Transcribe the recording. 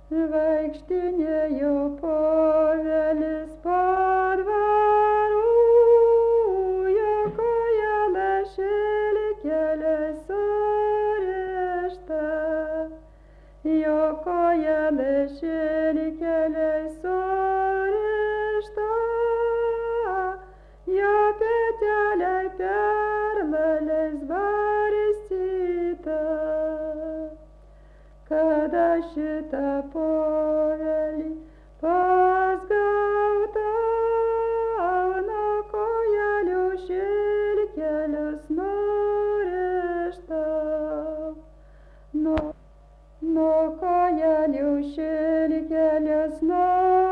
vaikštinėjo povelis po dvarų, jo kojele šilkelė surišta, jo kojele šilkelė surišta, jo petelė perlais barstyta. Kada šitą povelį pasgautau, nuo kojelių šilkelės nurištau, nuo kojelių šilkelės nurištau.